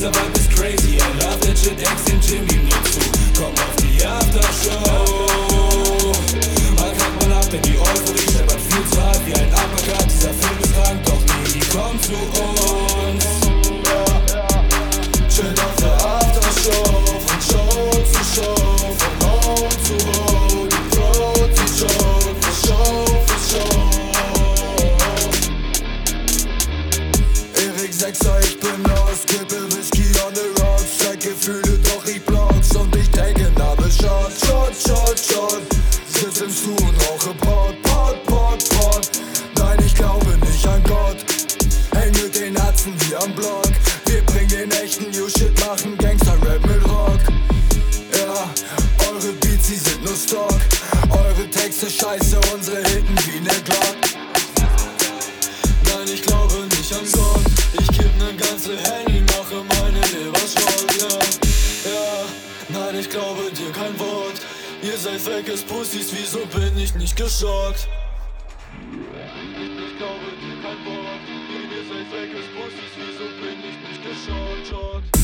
Vibe ist crazy, I love that shit, Ex den Jim ihm nie zu. Komm auf die Aftershow. Mal krank, mal ab, denn die Euphorie scheppert viel zu hart wie ein Uppercut. Dieser Film ist krank, doch nie kommt zu uns. Chillt auf der Aftershow, von Show zu Show, von Home zu Home, die Protein-Show, für Show, für Show. Erik Sechser, ich bin aus, kippe Whisky on the rocks, zeig Gefühle, doch ich block's und ich take another shot, shot, shot, shot. Sitz im Stuhl und rauche Pot, Pot, Pot, Pot. Nein, ich glaube nicht an Gott, häng mit den Atzen wie am Block. Wir bringen den echten New Shit, machen Gangster-Rap mit Rock. Ja, eure Beats, die sind nur Stock. Eure Texte scheiße, unsere Hitten wie ne Glock. Nein, ich glaube nicht an Gott. Ich kipp ne ganze Henny, mache meine Leber Schrott, ja. Ja, nein, ich glaube dir kein Wort. Ihr seid feckes Pussys, wieso bin ich nicht geschockt? Ich glaube dir kein Wort. Ihr seid feckes Pussys, wieso bin ich nicht geschockt?